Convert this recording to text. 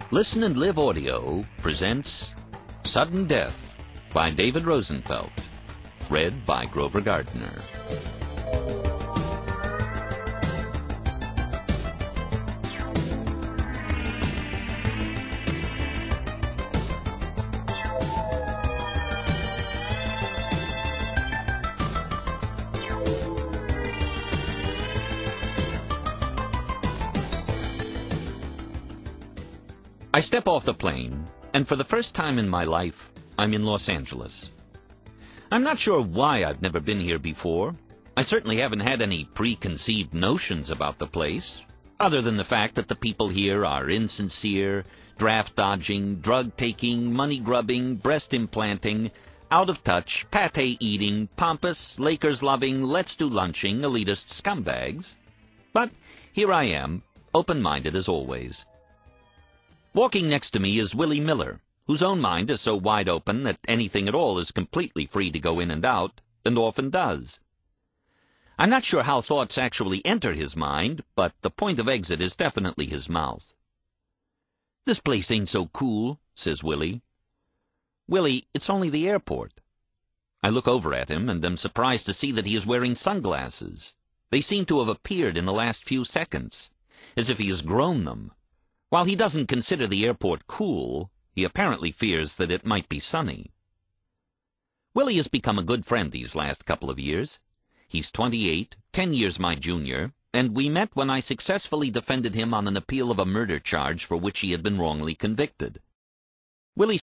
Listen and Live Audio presents Sudden Death by David Rosenfeld, read by Grover Gardner. I step off the plane, and for the first time in my life, I'm in Los Angeles. I'm not sure why I've never been here before. I certainly haven't had any preconceived notions about the place, other than the fact that the people here are insincere, draft-dodging, drug-taking, money-grubbing, breast-implanting, out-of-touch, pate-eating, pompous, Lakers-loving, let's-do-lunching, elitist scumbags. But here I am, open-minded as always. Walking next to me is Willie Miller, whose own mind is so wide open that anything at all is completely free to go in and out, and often does. I'm not sure how thoughts actually enter his mind, but the point of exit is definitely his mouth. "This place ain't so cool," says Willie. "Willie, it's only the airport." I look over at him and am surprised to see that he is wearing sunglasses. They seem to have appeared in the last few seconds, as if he has grown them. While he doesn't consider the airport cool, he apparently fears that it might be sunny. Willie has become a good friend these last couple of years. He's 28, 10 years my junior, and we met when I successfully defended him on an appeal of a murder charge for which he had been wrongly convicted. Willie